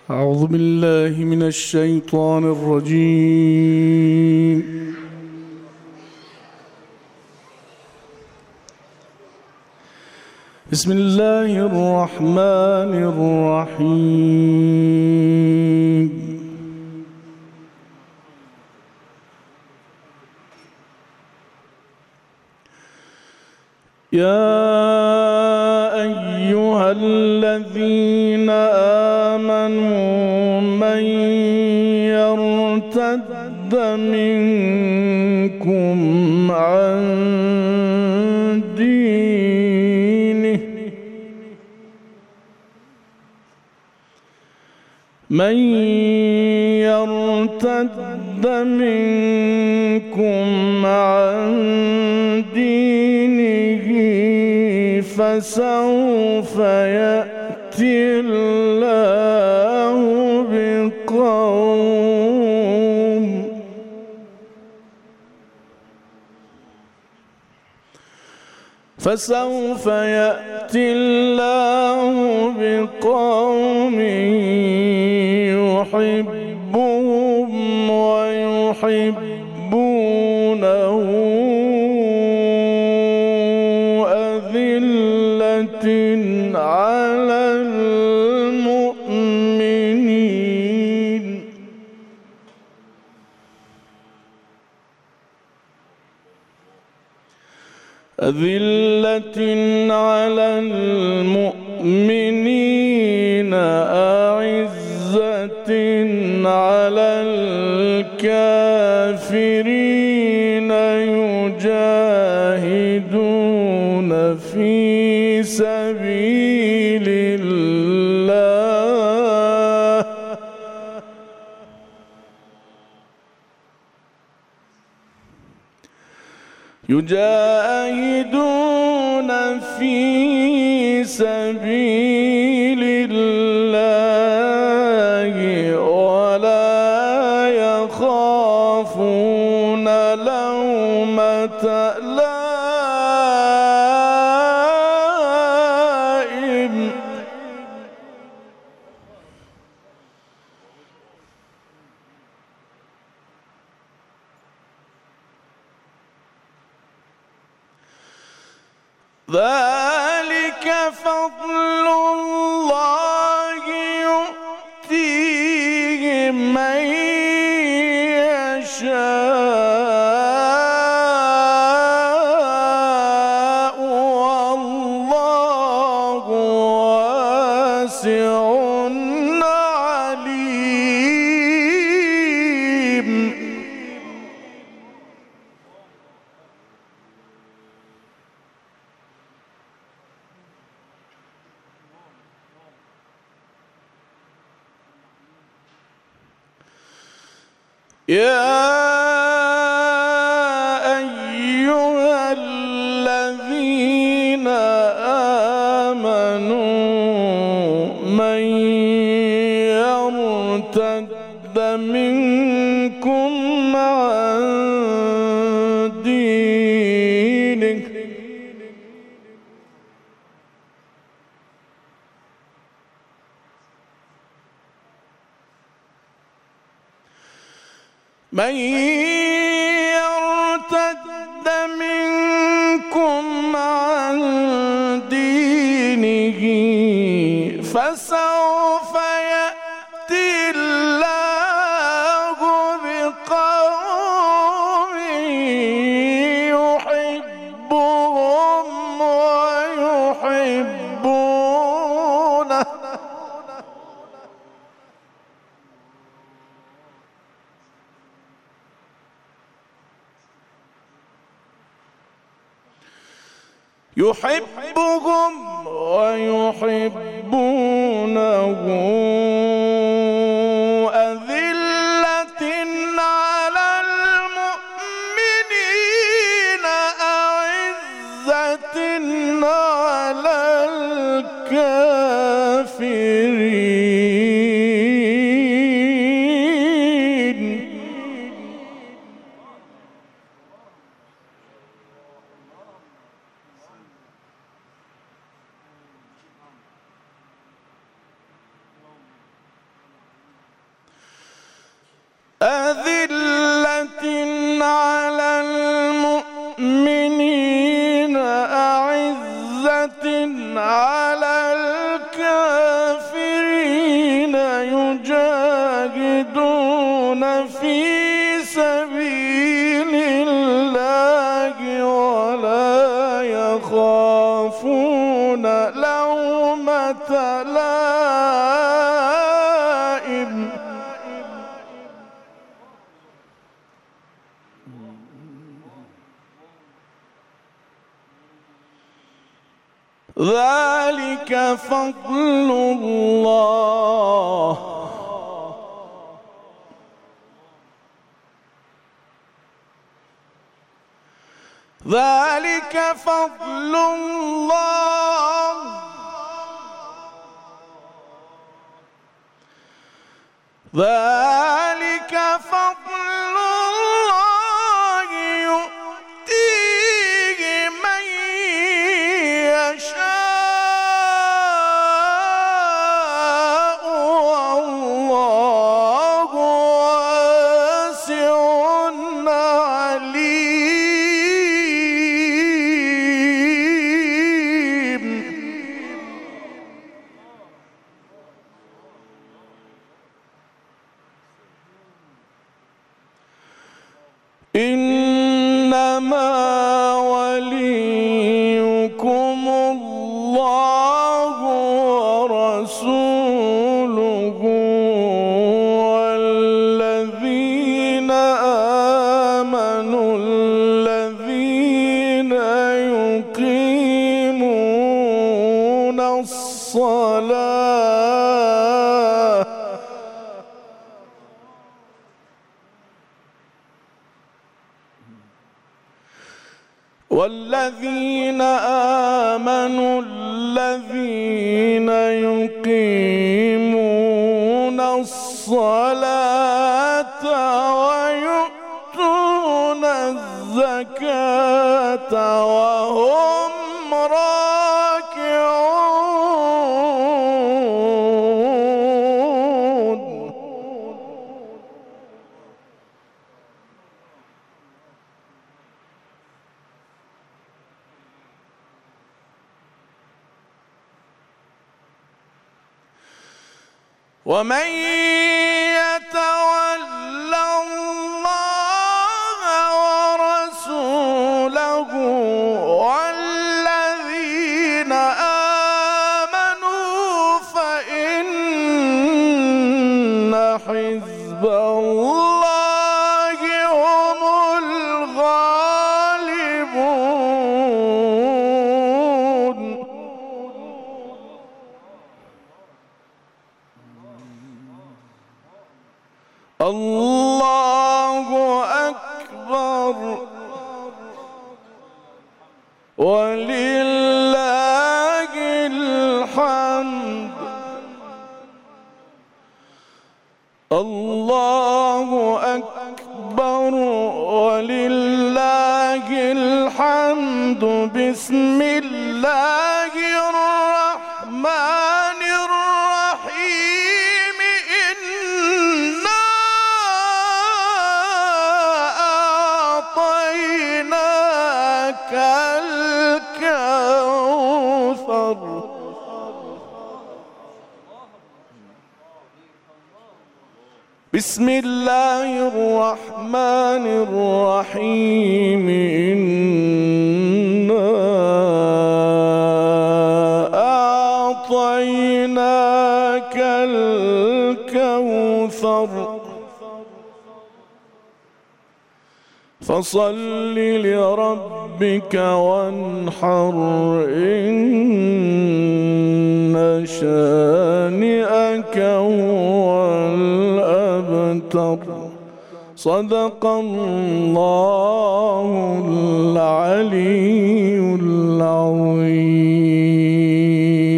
أعوذ بالله من الشيطان الرجيم. بسم الله الرحمن الرحيم. يا أيها الذين آمنوا من يرتد منكم عن دينه فسوف يأتي الله بقوم يحبهم ويحبونه أذلة على المؤمنين أعزة على الكافرين يجاهدون في سبيل الله ولا يخافون لومة لائم ذلك فضل الله يؤتيه من يشاء والله واسع عليم. يا أيها الذين آمنوا من يرتد منكم عن دينه فسوف يأتي الله بقوم يحبهم ويحبونه أذلة على المؤمنين أعزة على الكافرين ذلك فضل الله ذلك فضل الله ذلك فضل الله يؤتيه من يشاء والله واسع عليم. إنما وليكم الله ورسوله والذين آمنوا الذين يقيمون الصلاة والذين آمنوا الذين يقيمون الصلاة ويؤتون الزكاة وهم راكعون. ومن يتول الله ورسوله والذين آمنوا فإن حزب الله هم الغالبون. الله أكبر ولله الحمد. الله أكبر ولله الحمد. بسم الله الرحمن الرحيم. إنا أعطيناك الكوثر. بسم الله الرحمن الرحيم. إنا أعطيناك الكوثر فصل لربك وانحر إن شانئك هو الأبتر. صدق الله العلي العظيم.